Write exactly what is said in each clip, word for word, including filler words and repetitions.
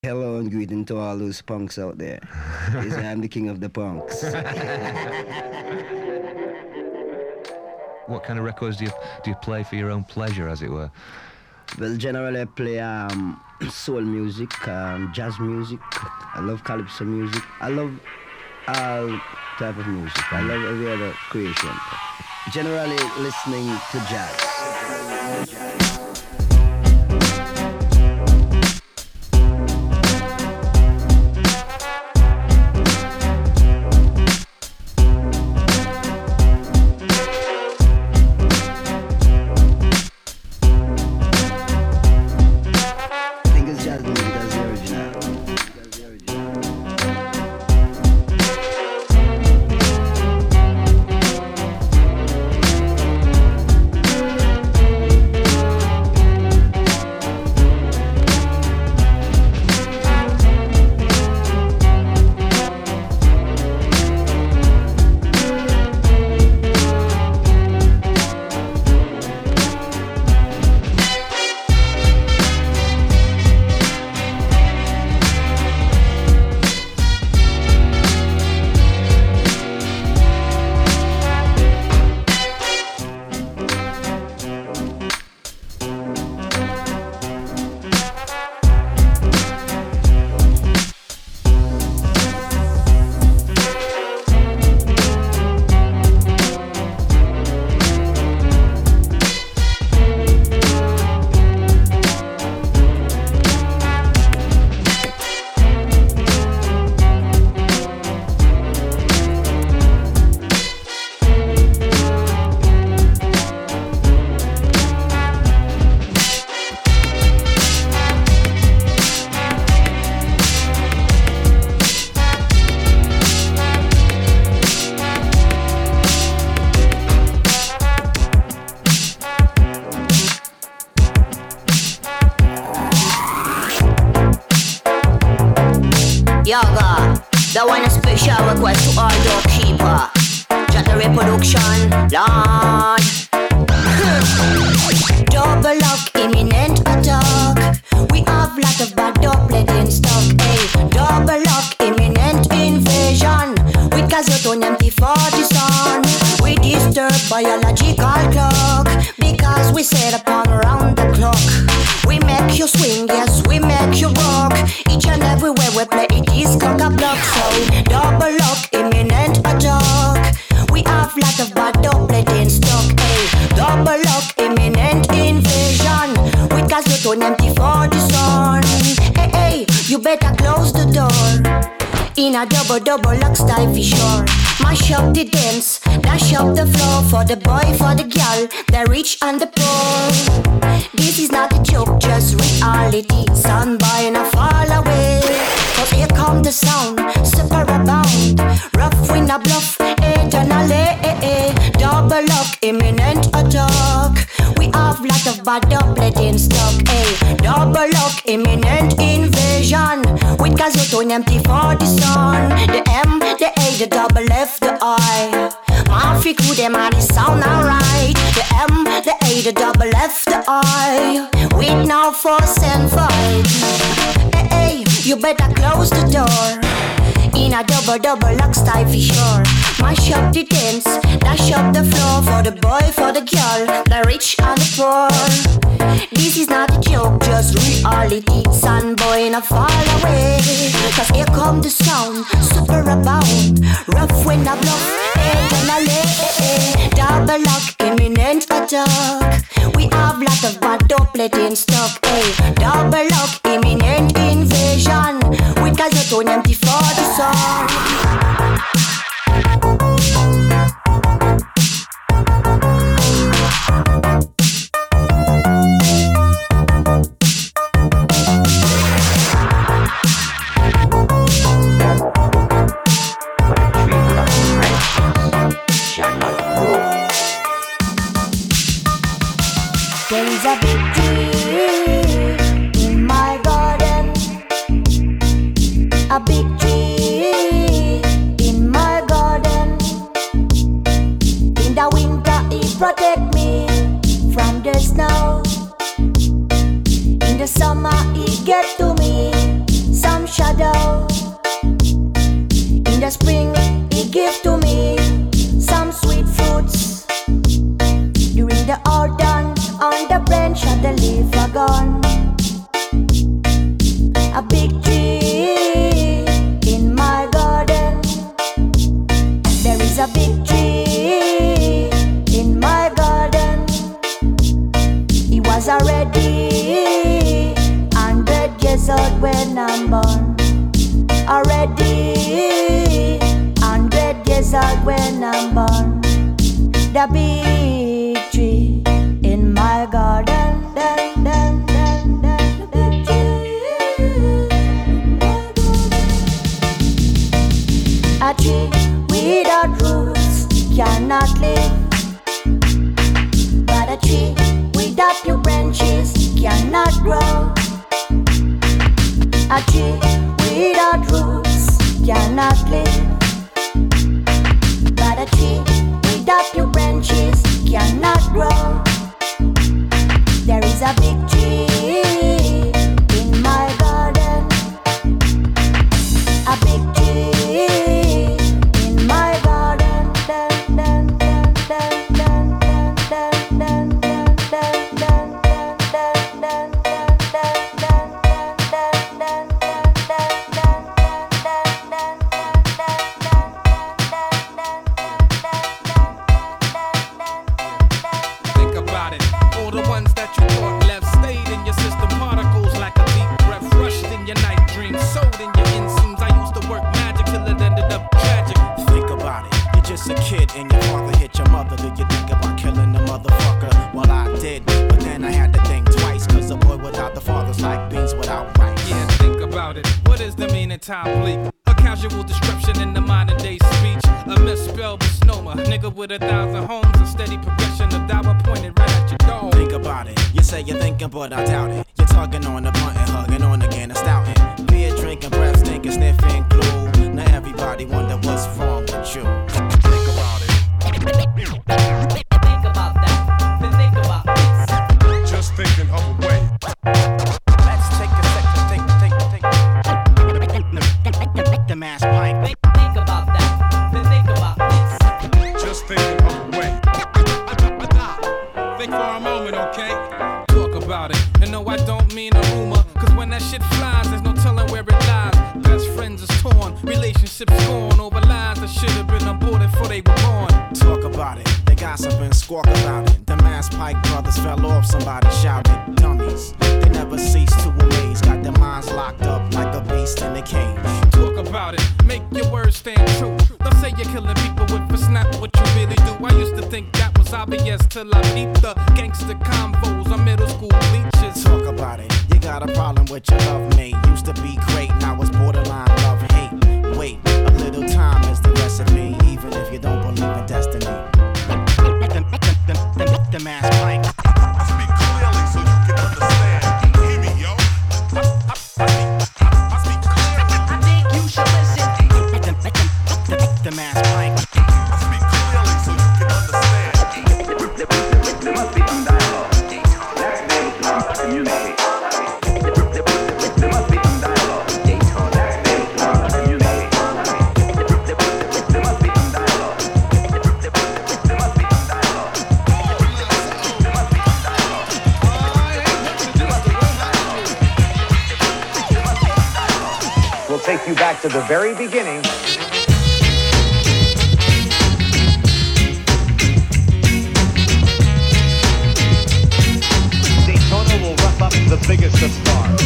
Hello and greeting to all those punks out there. Yes, I'm the king of the punks. What kind of records do you do you play for your own pleasure, as it were? Well, generally I play um, soul music, um, jazz music. I love calypso music. I love all type of music. I love every other creation. Generally listening to jazz. Yaga, that one a special request to all doorkeeper. Just a reproduction, Lord. Double lock, imminent attack. We have lot of bad doublet in stock. Hey, double lock, imminent invasion. With Kazoton empty forty son. We disturb biological clock because we set upon round the clock. We make you swing, yes, we make you walk. Each and everywhere we play it is conga block. So double lock, imminent attack. We have lot of bad doublet in stock. Hey, double lock, imminent invasion. With Kazoton empty for the sun. Hey, hey, you better close the door. In a double double lock style for sure. Mash up the dance, dash up the floor. For the boy, for the girl, the rich and the poor. This is not a joke, just reality. Sun by and a fall away. Cause here come the sound, super abound. Rough wind a bluff, eternally. Double lock, imminent attack. We have lot of bad doublet in stock. Hey, double lock, imminent invasion. With Kazoton empty for the sun. The M, the A, the double F, the I. Mafia crew, them are the sound alright. The M, the A, the double F, the I. With no force and fight. Hey, hey, you better close the door. In a double double lock style for sure. Mash up the dance, dash up the floor. For the boy, for the girl, the rich and the poor. This is not a joke, just reality. Sun boy in a fall away. Cause here come the sound, super abound. Rough wind a bluff, eternally. Double lock, imminent attack. We have lot of bad doublet in stock. Hey, double lock, imminent invasion. With Kazoton empty for the sun. There is a big tree in my garden, a big tree in my garden. In the winter it protect me from the snow. In the summer it get to me old when I'm born. Already hundred years old when I'm born. The big tree in my garden. Dun, dun, dun, dun, the big tree. A tree without roots cannot live, but a tree without your branches cannot grow. A tree without roots cannot live, but a tree without your branches cannot grow. There is a big tree in my garden, a big tree in my garden. Dun, dun, dun, dun, dun, dun, dun, dun, dun, dun, dun, dun, dun. And your father hit your mother. Did you think about killing the motherfucker? Well, I did, but then I had to think twice. Cause a boy without the father's like beans without rice. Yeah, think about it. What is the meaning time bleak? A casual description in the modern day speech. A misspelled misnomer. Nigga with a thousand homes. A steady progression of dollar pointed right at your dome. Think about it. You say you're thinking, but I doubt it. You're tugging on the blunt and hugging on again and stouting. Beer drinking, breath stinking, sniffing glue. Now everybody wonder what's wrong with you. Think about that, then think about this. Just thinking of a way. Let's take a second, think, think, think. The mass pipe. Think, think about that, then think about this. Just thinking of a way. Think for a moment, okay? Talk about it. And no, I don't mean a rumor. Cause when that shit flies, there's no telling where it lies. Best friends is torn, relationships gone over lies that should have been aborted before they were born. Talk about it, they gossip and squawk about it. The Mass Pike brothers fell off, somebody shouted. Dummies, they never cease to amaze. Got their minds locked up like a beast in a cage. Talk about it, make your words stand true. Don't say you're killing people if it's not what you really do. I used to think that was obvious till I peeped the gangster convos on middle school bleachers. Talk about it, you got a problem with your love mate. Used to be great, now it's borderline love hate. Wait, a little time is the recipe, even if you don't believe in destiny. The, the, the, the, the Mass Pike. I speak clearly so you can understand. Hear me, yo. I, I, I, speak, I, I speak clearly. I think you should listen. The, the, the, the Mass Pike. I speak clearly so you can understand. There must be some dialogue. That's based on communicate. There must be some dialogue. That's based on communicate. There must be some dialogue. There must be some dialogue. There must be some dialogue. There must be some dialogue. We'll take you back to the very beginning. Daytona will rough up the biggest of stars.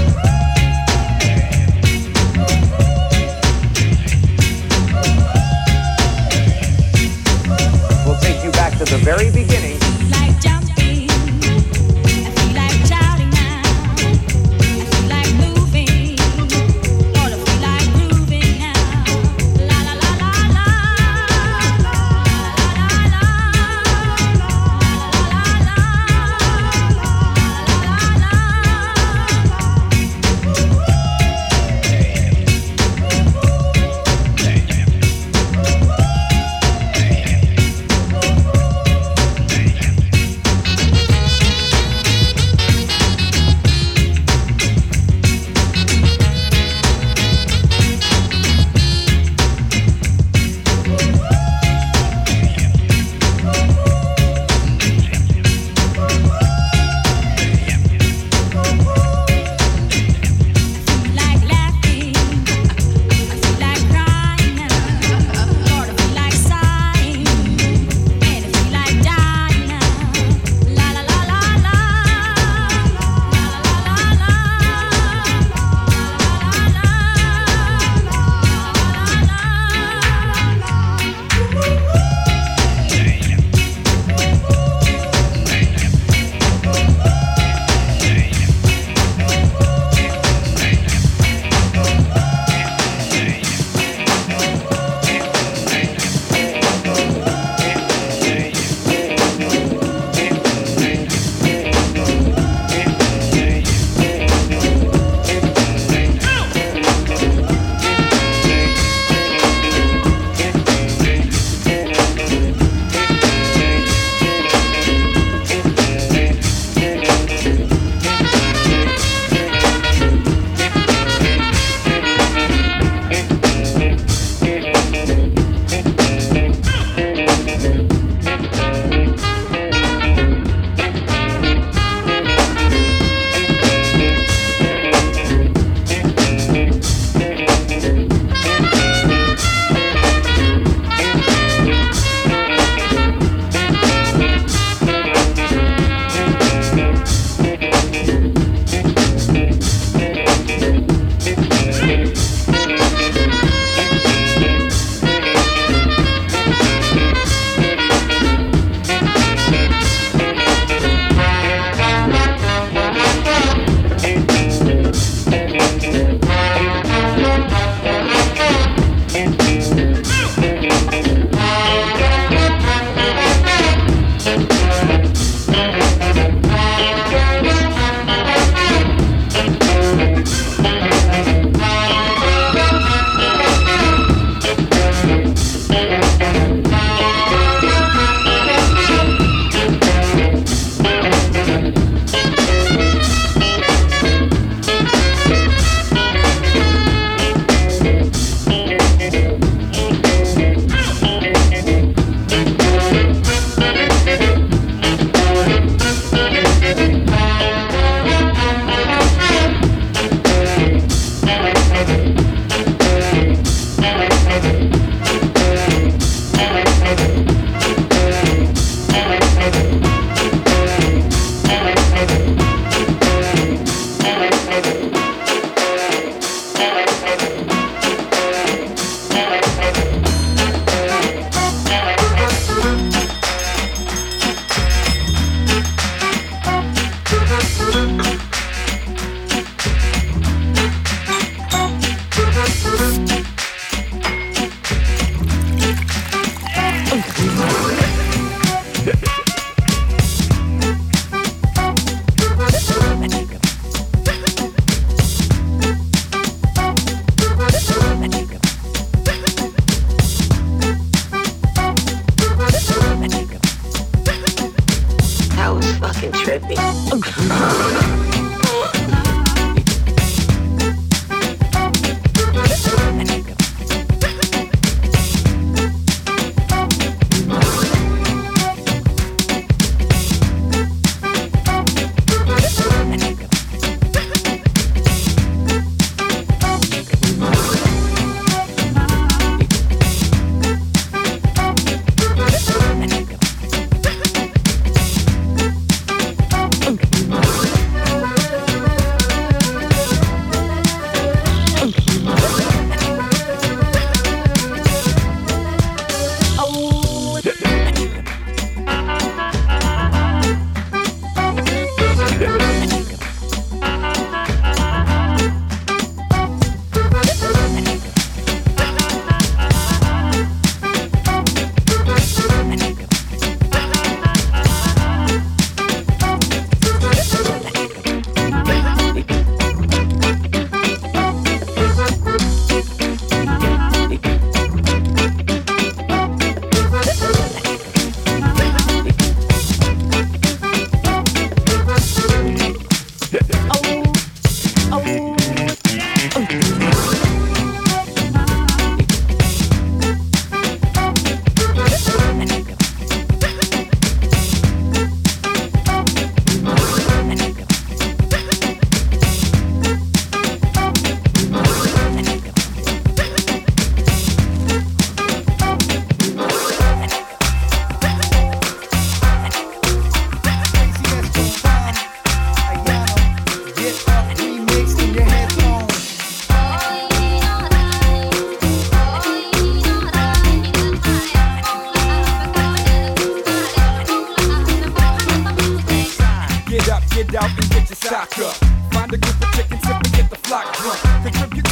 We'll take you back to the very beginning. Like jumping, I feel like shouting now. I feel like moving, Lord, I feel like grooving now. La la la la la, la la la la, la la la la.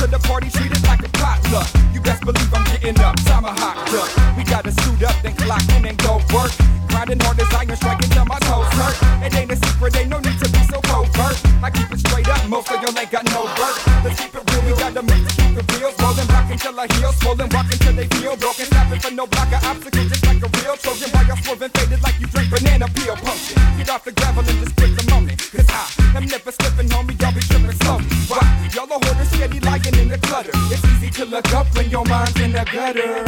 to the party, treat it like a potluck. You best believe I'm getting up, tomahawk up. We gotta suit up, then clock in and go work. Grinding hard as iron, striking till my toes hurt. It ain't a secret, ain't no need to be so covert. I keep it straight up, most of y'all ain't got no work. Let's keep it real, we gotta make to keep the real. Rolling, rockin' till I heal, swollen, walking till they feel broken. Snapping for no blocker, obstacle, just like a real Trojan. While y'all swerving, faded like you drink banana peel potion. Get off the gravel and just quit the moment. Cause I am never slipping, homie, y'all be tripping slowly. Why? Y'all are hoarders, steady lying in the clutter. It's easy to look up when your mind's in the gutter.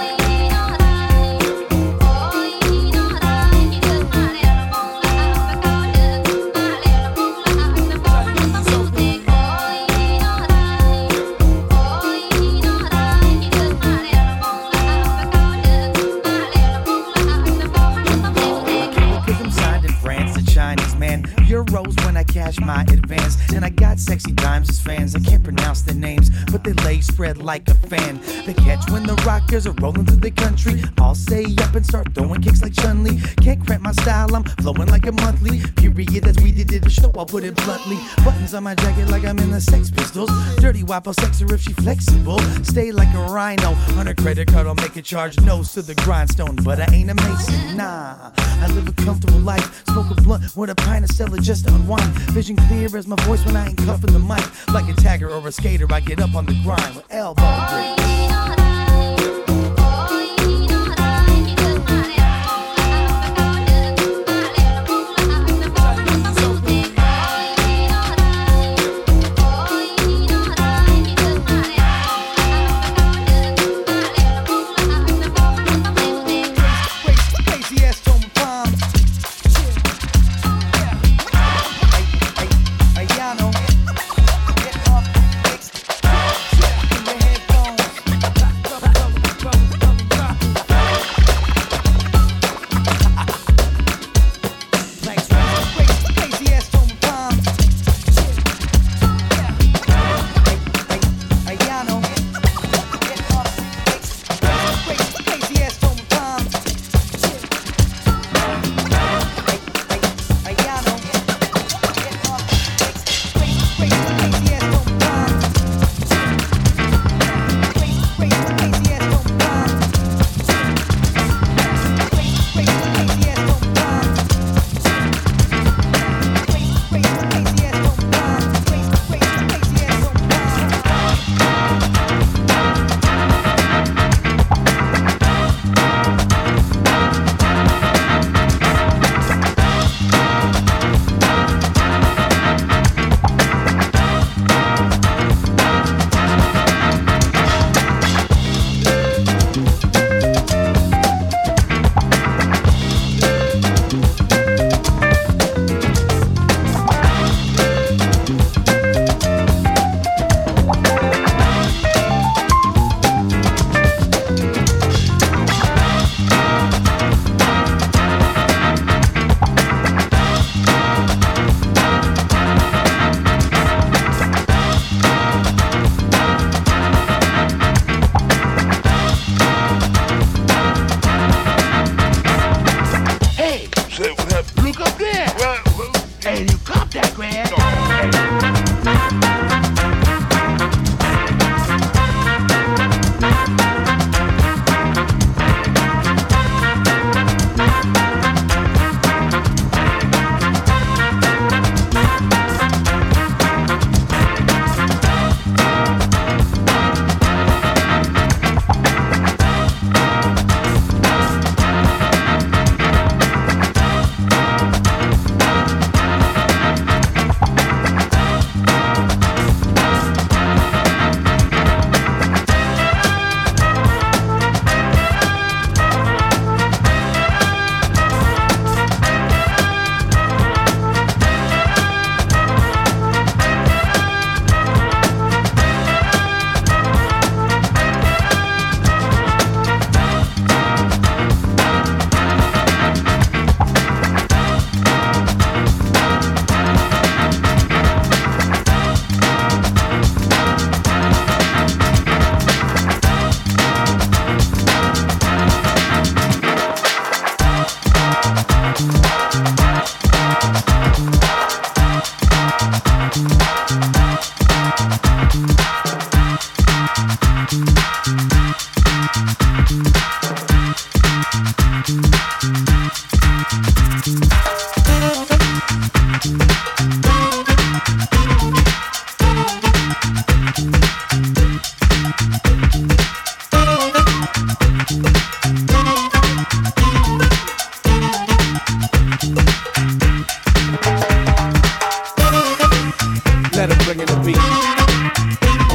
Euros when I cash my advance. And I got sexy dimes as fans. I can't pronounce their names, but they legs spread like a fan. They catch when the rockers are rolling through the country. I'll say up and start throwing kicks like Chun-Li. Can't cramp my style, I'm flowing like a monthly. Period, as we did the show, I'll put it bluntly. Buttons on my jacket like I'm in the Sex Pistols. Dirty Wapo sex her if she flexible. Stay like a rhino. On her credit card, I'll make a charge. Nose to the grindstone, but I ain't a mason, nah. I live a comfortable life. Smoke a blunt with a pint of Stella just to unwind. Vision clear as my voice when I ain't cuffing the mic. Like a tagger or a skater, I get up on the grind with elbow grip. Ayano, get up, fix, in your headphones.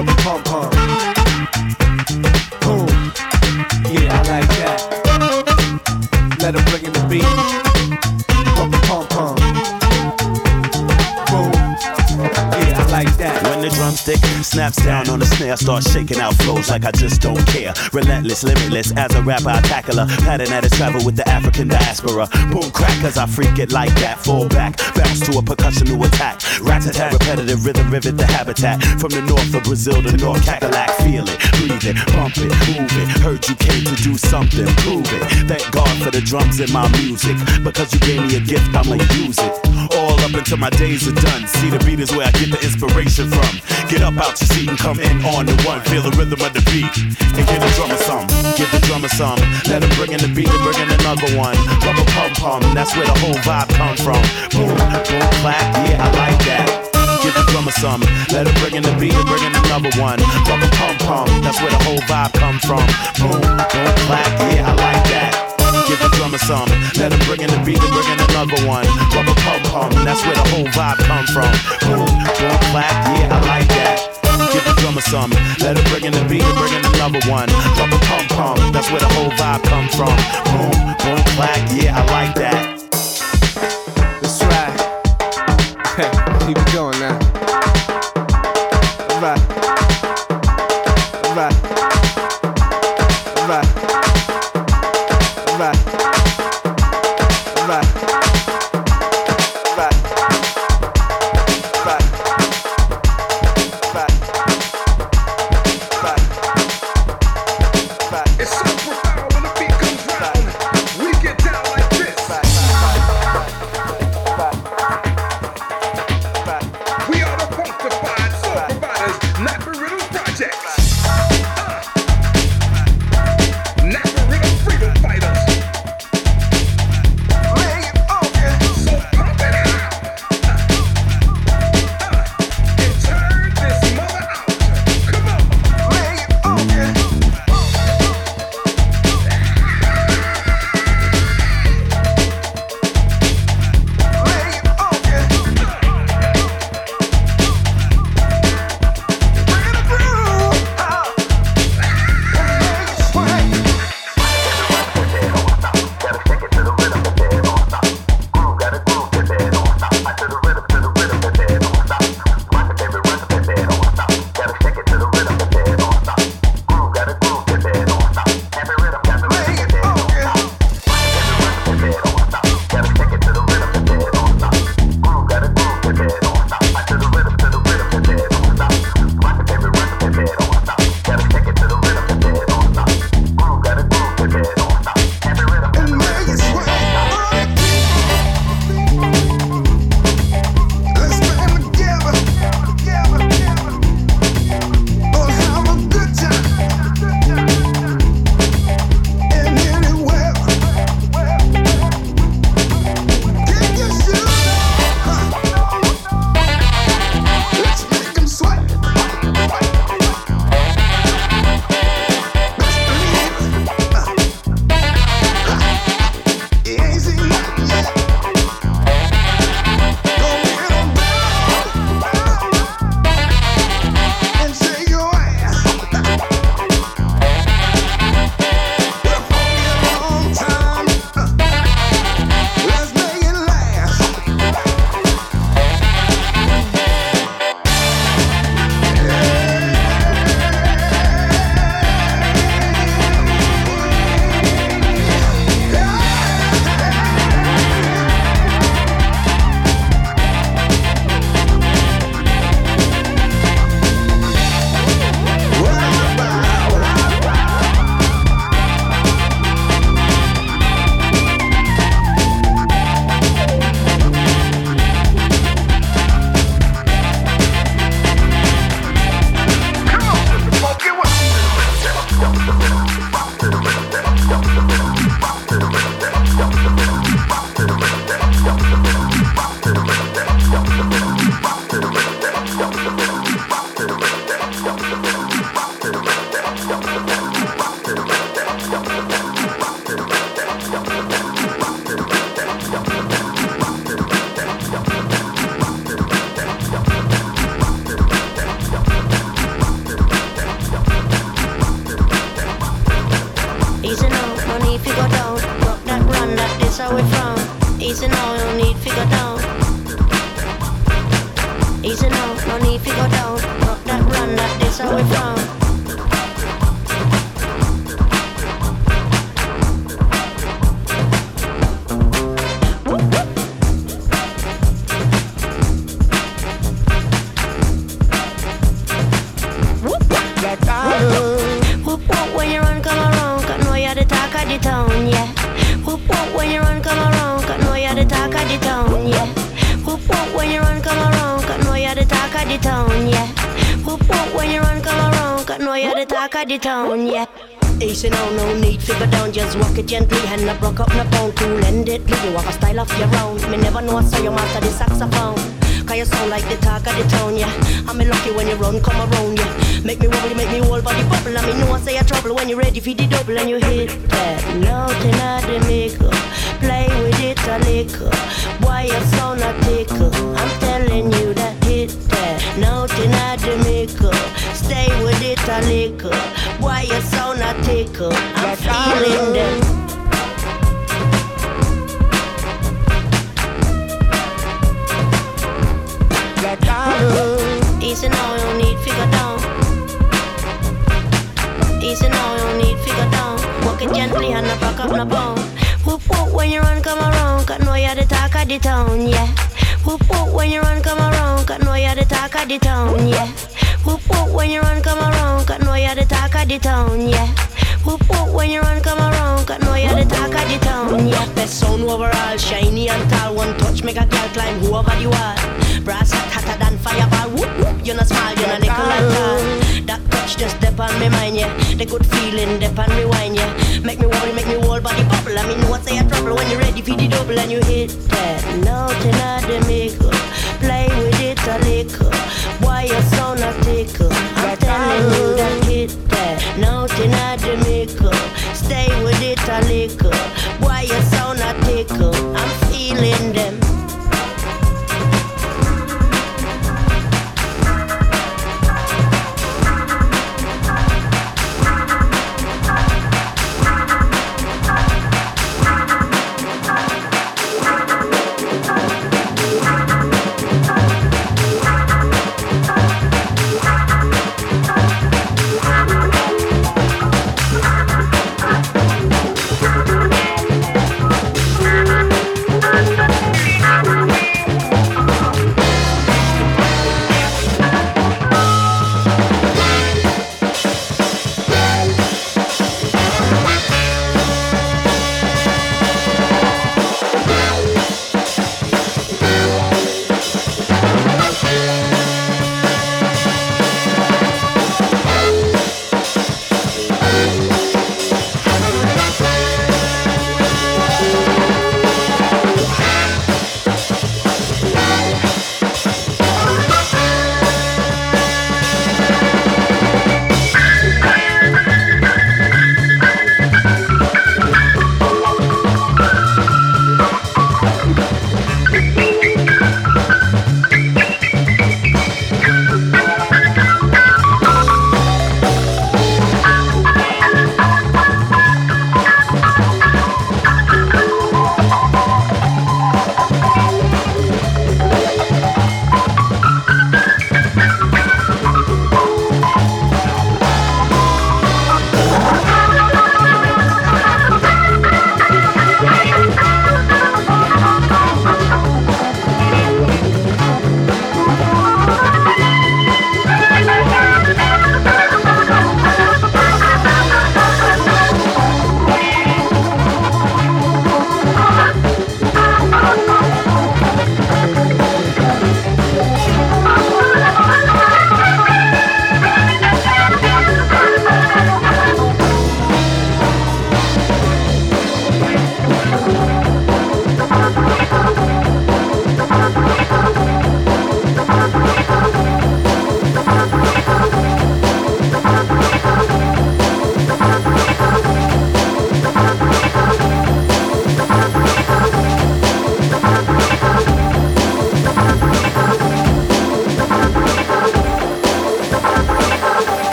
Pump the pom pom. Boom. Yeah, I like that. Let her bring in the beat. Pump the pom pom. Boom. Yeah, I like that. When the drumstick snaps down on the snare, start shaking out flows like I just don't care. Relentless, limitless, as a rapper I tackle her. Pattern at a travel with the African diaspora. Boom crack, cause I freak it like that. Fall back, bounce to a percussion to attack. Rat-a-tat, repetitive rhythm, rivet the habitat. From the north of Brazil to North Cackalack. Feel it, breathe it, pump it, move it. Heard you came to do something, prove it. Thank God for the drums in my music. Because you gave me a gift, I'ma use it. All up until my days are done. See, the beat is where I get the inspiration from. Get up out your seat and come in on the one. Feel the rhythm of the beat and give the drummer some. Give the drummer some. Let him bring in the beat and bring in another one. Rubber pum pum, that's where the whole vibe come from. Boom, boom, clap, yeah, I like that. Give the drummer some. Let him bring in the beat and bring in another one. Rubber pum pum, that's where the whole vibe come from. Boom, boom, clap, yeah, I like that. Give the drummer some. Let him bring in the beat and bring in another one. Rubber pum pum, that's where the whole vibe come from. Boom, boom, clap, yeah, I like that. Give the drummer some. Let him bring in the beat and bring in another one. Rubber pum pum, that's where the whole vibe come from. Boom, boom, clap, yeah, I like that. That's right. Hey, keep it going now. All right. All right. All right. All right. All right. All right. Right. Right. Right. Right. It's so profound when the beat comes round. We get down like this. We are the funkified soul providers, not for rhythm projects. Uh. Not for rhythm freedom fighters. Lay it on ya. So pump it out. Uh. Uh. And turn this mother out. Come on. Lay it on ya. Bring in the groove. you're the talk of the town, yeah. Easy now, no need figure down, just walk it gently. And I broke up my pound to lend it. You have a style of your own. Me never know I saw you master the saxophone. Cause you sound like the talk of the town, yeah. I'm lucky when you run, come around, yeah. Make me wobble, make me whole body bubble. I mean, no one say a trouble when you're ready for the double and you hit that note in the makeup. Play with it a little. Why you sound a tickle? I'm telling you that hit that note in the makeup. Stay with it a little. Why you sound a tickle? I'm feeling them. Easy now, you don't need figure down. Easy now, you don't need figure down. Walk it gently and I back up my bone. Whoop whoop when you run, come around. Cause know you're the talk of the town, yeah. Whoop whoop when you run, come around. Cause know you're the talk of the town, yeah. Whoop whoop when you run, come around. Cause know you're the talk of the town, yeah. Whoop whoop when you run, come around. Cause know you're the talk of the town, yeah. Best sound overall, shiny and tall. One touch make a girl climb over the wall. Brass hot, hotter than fireball. Whoop whoop, you're not small, you're not little and tall. That touch just dip on me mind, yeah. The good feeling dip on rewind, yeah. Make me worry, make me whole body bubble. I mean, what's a trouble when you're ready for the double and you hit that note in the makeup. Play with it a little. Why you sound a tickle? I'm telling you that hit that note in the makeup. Stay with it a little. Why you sound a tickle? I'm feeling them.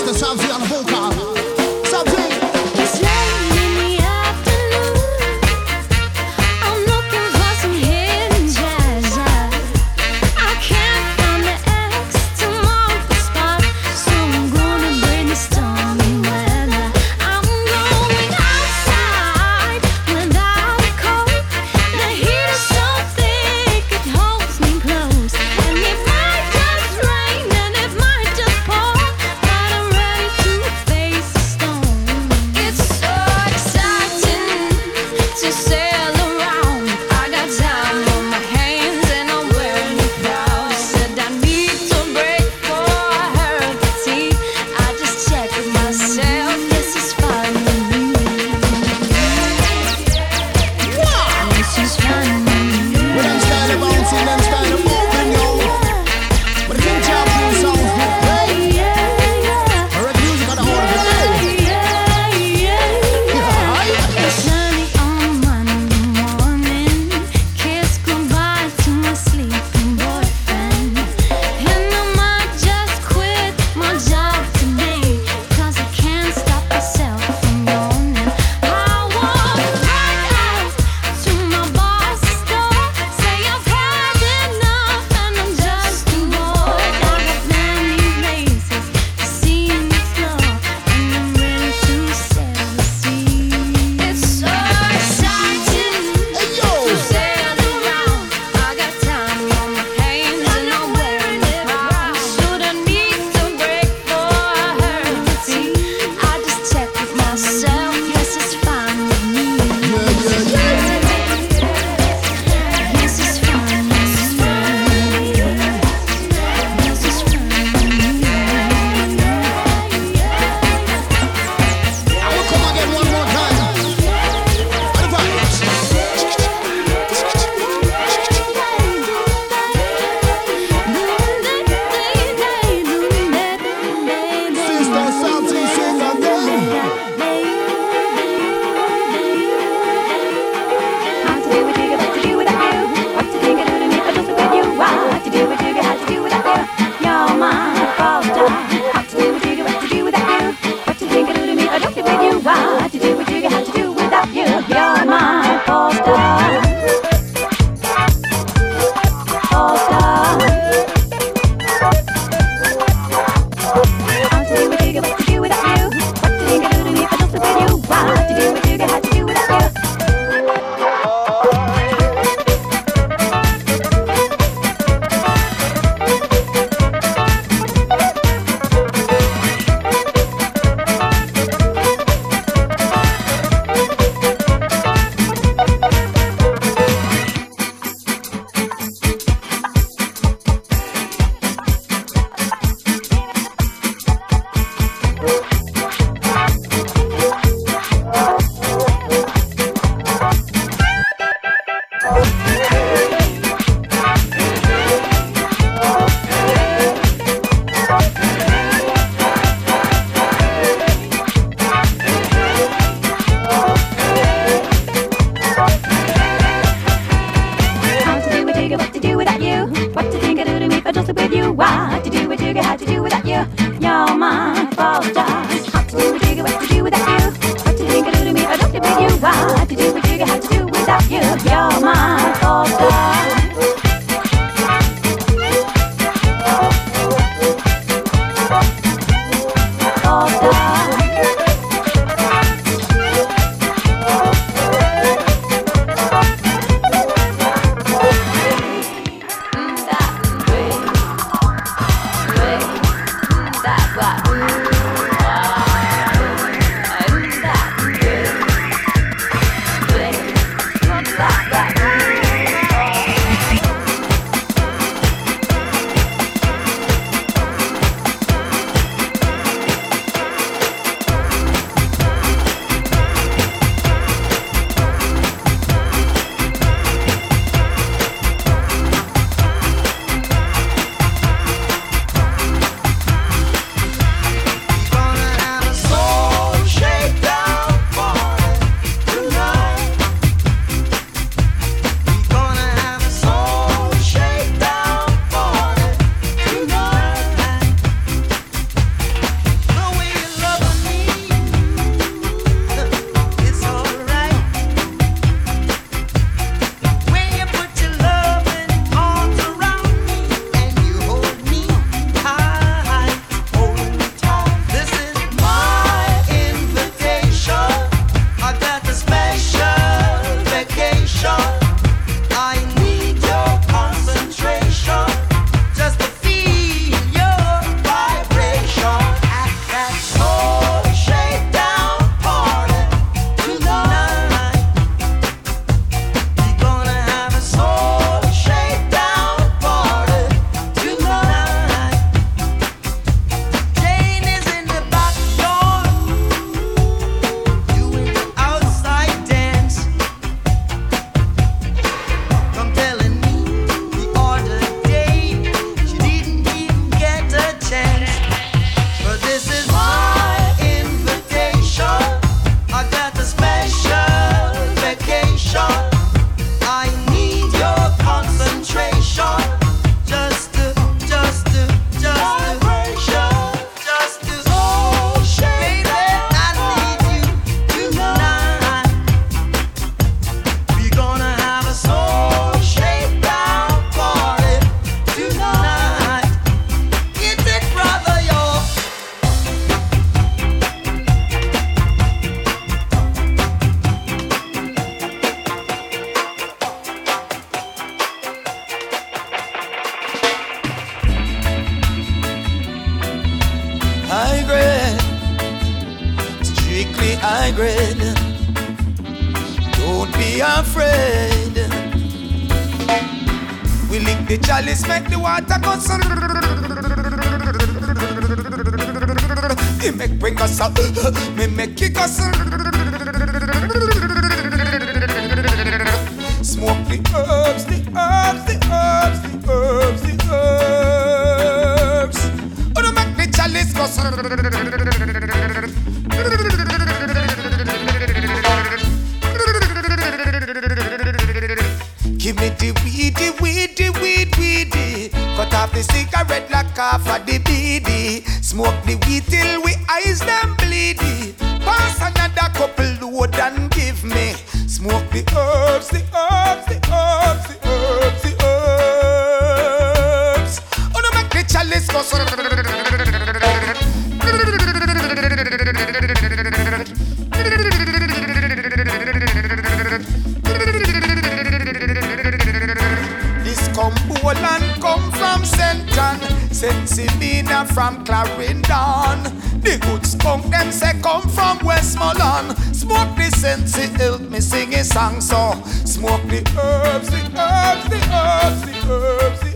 Mister Samsy on the vocal. Samsy. It's late in the afternoon. I'm looking for some hidden treasure. I can't find the X to mark the spot, so I'm gonna bring the stormy weather. I'm going outside without a coat. The heat is so thick it holds me close, and it might just rain and it might just pour, but I'm ready to the high grade. Don't be afraid. We lick the chalice, make the water go. He make bring us up, me make kick us. Smoke the herbs, the herbs, the herbs, the herbs, the herbs. Oh, to make the chalice go. Give me the weedy, weedy, weed, weedy. Cut off the cigarette like half of the beady. Smoke the weed till we eyes them bleedy. Pass another couple load and give me. Smoke the herbs, the herbs, the herbs, the herbs, the herbs. Oh, no, make the chalice go. Poland come from Centron, Sensimina from Clarendon. The good skunk them say come from Westmoreland. Smoke the sensi help me sing a song so. Smoke the herbs, the herbs, the herbs, the herbs, the